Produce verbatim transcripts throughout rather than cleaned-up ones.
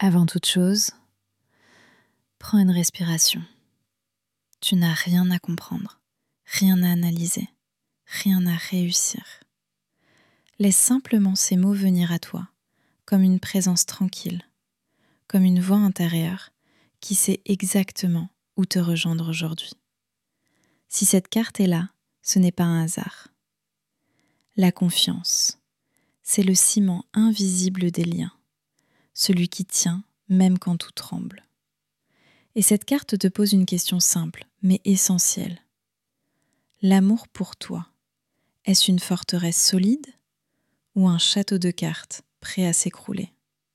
Avant toute chose, prends une respiration. Tu n'as rien à comprendre, rien à analyser, rien à réussir. Laisse simplement ces mots venir à toi, comme une présence tranquille, comme une voix intérieure qui sait exactement où te rejoindre aujourd'hui. Si cette carte est là, ce n'est pas un hasard. La confiance, c'est le ciment invisible des liens, celui qui tient même quand tout tremble. Et cette carte te pose une question simple, mais essentielle. L'amour pour toi, est-ce une forteresse solide ou un château de cartes prêt à s'écrouler?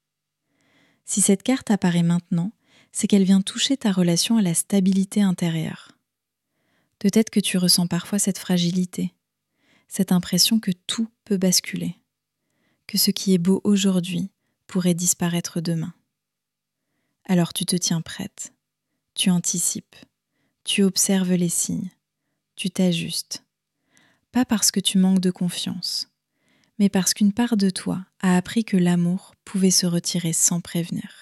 Si cette carte apparaît maintenant, c'est qu'elle vient toucher ta relation à la stabilité intérieure. Peut-être que tu ressens parfois cette fragilité, cette impression que tout peut basculer, que ce qui est beau aujourd'hui pourrait disparaître demain. Alors tu te tiens prête, tu anticipes, tu observes les signes, tu t'ajustes. Pas parce que tu manques de confiance, mais parce qu'une part de toi a appris que l'amour pouvait se retirer sans prévenir.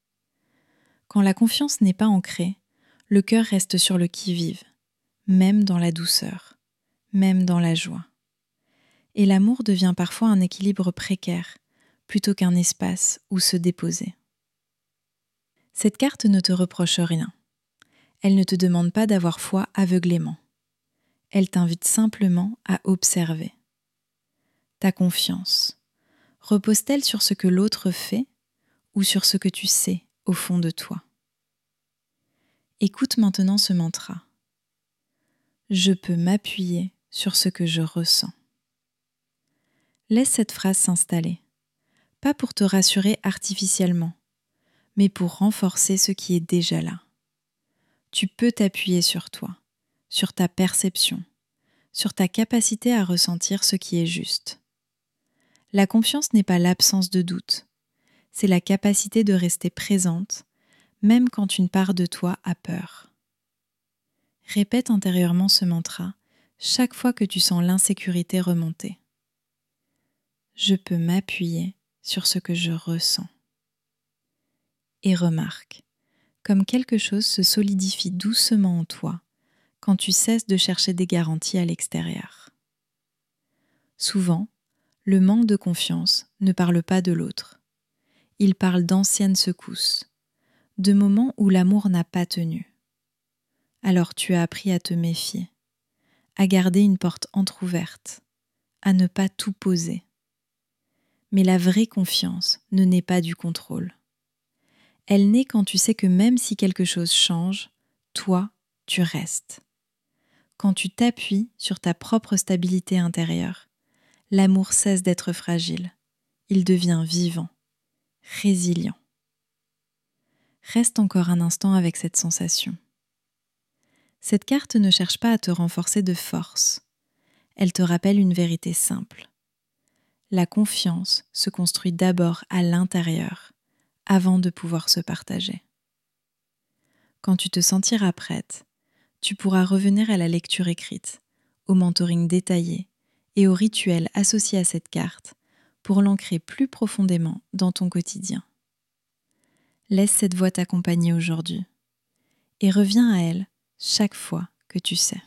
Quand la confiance n'est pas ancrée, le cœur reste sur le qui-vive, même dans la douceur, même dans la joie. Et l'amour devient parfois un équilibre précaire, plutôt qu'un espace où se déposer. Cette carte ne te reproche rien. Elle ne te demande pas d'avoir foi aveuglément. Elle t'invite simplement à observer. Ta confiance, repose-t-elle sur ce que l'autre fait ou sur ce que tu sais au fond de toi? Écoute maintenant ce mantra. Je peux m'appuyer sur ce que je ressens. Laisse cette phrase s'installer, pas pour te rassurer artificiellement, mais pour renforcer ce qui est déjà là. Tu peux t'appuyer sur toi, sur ta perception, sur ta capacité à ressentir ce qui est juste. La confiance n'est pas l'absence de doute, c'est la capacité de rester présente, même quand une part de toi a peur. Répète intérieurement ce mantra chaque fois que tu sens l'insécurité remonter. Je peux m'appuyer sur ce que je ressens. Et remarque, comme quelque chose se solidifie doucement en toi quand tu cesses de chercher des garanties à l'extérieur. Souvent, le manque de confiance ne parle pas de l'autre. Il parle d'anciennes secousses, de moments où l'amour n'a pas tenu. Alors tu as appris à te méfier, à garder une porte entr'ouverte, à ne pas tout poser. Mais la vraie confiance ne naît pas du contrôle. Elle naît quand tu sais que même si quelque chose change, toi, tu restes. Quand tu t'appuies sur ta propre stabilité intérieure, l'amour cesse d'être fragile. Il devient vivant, résilient. Reste encore un instant avec cette sensation. Cette carte ne cherche pas à te renforcer de force. Elle te rappelle une vérité simple. La confiance se construit d'abord à l'intérieur, avant de pouvoir se partager. Quand tu te sentiras prête, tu pourras revenir à la lecture écrite, au mentoring détaillé et aux rituels associés à cette carte pour l'ancrer plus profondément dans ton quotidien. Laisse cette voix t'accompagner aujourd'hui et reviens à elle chaque fois que tu sais.